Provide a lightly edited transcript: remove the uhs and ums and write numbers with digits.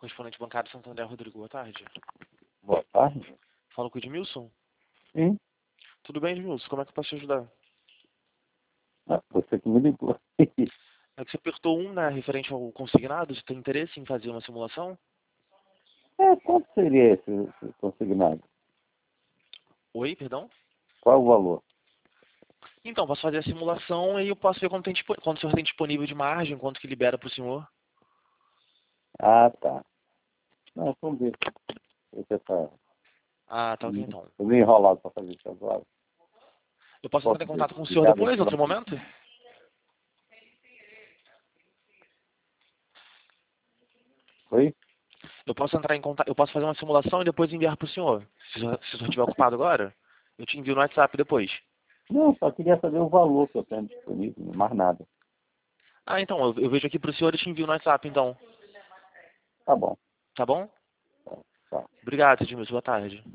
correspondente bancário Santander, Rodrigo, boa tarde. Boa tarde. Falo com o Edmilson? Sim. Tudo bem, Edmilson? Como é que eu posso te ajudar? Você que me ligou. É que você apertou né, referente ao consignado. Você tem interesse em fazer uma simulação? Quanto seria esse consignado? Oi, perdão? Qual o valor? Então, posso fazer a simulação e eu posso ver quanto o senhor tem disponível de margem, quanto que libera para o senhor. Ah, tá. Não, vamos ver. Você tá Ah, tá ok então. meio enrolado para fazer isso agora. Eu posso entrar em contato com o senhor Obrigado, depois, em outro momento? Oi? Eu posso entrar em contato, eu posso fazer uma simulação e depois enviar para o senhor. Se o senhor estiver ocupado agora, eu te envio no WhatsApp depois. Não, só queria saber o valor que eu tenho disponível, mais nada. Ah, então, eu vejo aqui para o senhor e te envio no WhatsApp, então. Tá bom. Tá bom? Tá. Obrigado, Edmilson. Boa tarde.